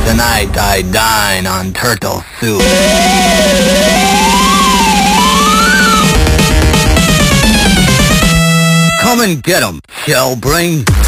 Tonight I dine on turtle soup. Come and get 'em, Shellbrain.